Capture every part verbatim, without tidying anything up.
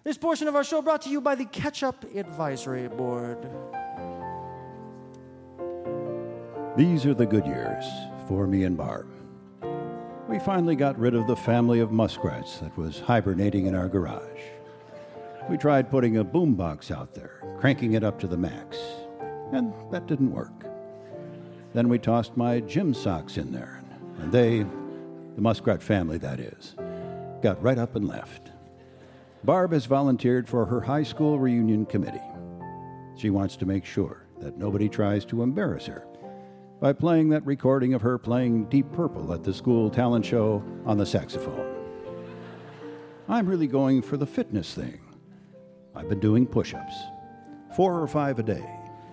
This portion of our show brought to you by the Ketchup Advisory Board. These are the good years for me and Barb. We finally got rid of the family of muskrats that was hibernating in our garage. We tried putting a boombox out there, cranking it up to the max, and that didn't work. Then we tossed my gym socks in there, and they, the muskrat family that is, got right up and left. Barb has volunteered for her high school reunion committee. She wants to make sure that nobody tries to embarrass her by playing that recording of her playing Deep Purple at the school talent show on the saxophone. I'm really going for the fitness thing. I've been doing push-ups, four or five a day.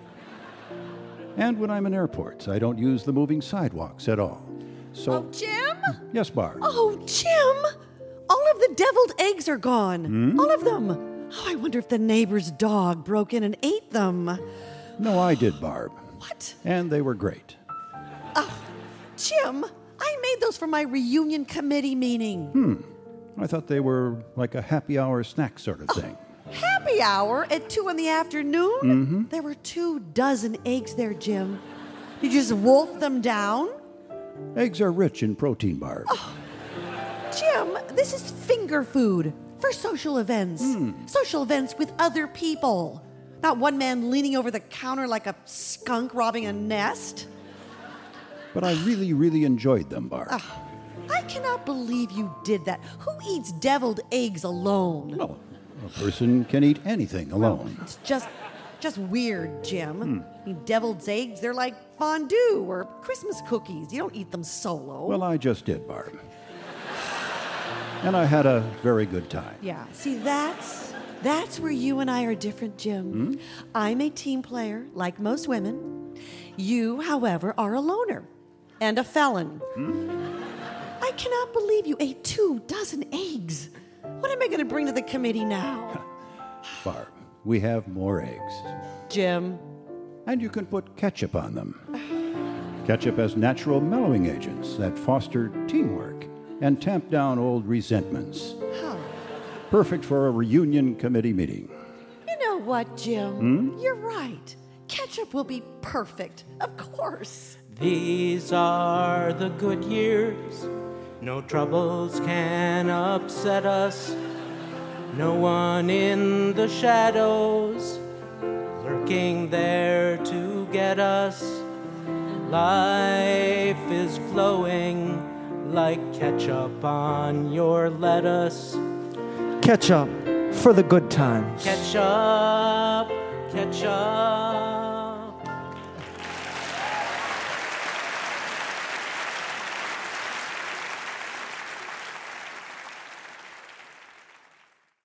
And when I'm in airports, I don't use the moving sidewalks at all. So, oh, Jim? Yes, Barb. Oh, Jim! All of the deviled eggs are gone. Hmm? All of them. Oh, I wonder if the neighbor's dog broke in and ate them. No, I did, Barb. What? And they were great. Oh, Jim, I made those for my reunion committee meeting. Hmm. I thought they were like a happy hour snack sort of thing. Oh, happy hour at two in the afternoon? Mm-hmm. There were two dozen eggs there, Jim. You just wolfed them down? Eggs are rich in protein, Barb. Oh, Jim, this is finger food for social events. Mm. Social events with other people. Not one man leaning over the counter like a skunk robbing a nest. But I really, really enjoyed them, Barb. Oh, I cannot believe you did that. Who eats deviled eggs alone? Well, a person can eat anything alone. It's just just weird, Jim. Hmm. I mean, deviled eggs, they're like fondue or Christmas cookies. You don't eat them solo. Well, I just did, Barb. And I had a very good time. Yeah, see, that's that's where you and I are different, Jim. Hmm? I'm a team player, like most women. You, however, are a loner and a felon. Hmm? I cannot believe you ate two dozen eggs. What am I going to bring to the committee now? Barb, we have more eggs. Jim. And you can put ketchup on them. Ketchup has natural mellowing agents that foster teamwork and tamp down old resentments. How? Perfect for a reunion committee meeting. You know what, Jim? Hmm? You're right. Ketchup will be perfect, of course. These are the good years. No troubles can upset us. No one in the shadows lurking there to get us. Life is flowing like ketchup on your lettuce. Ketchup for the good times. Ketchup, ketchup.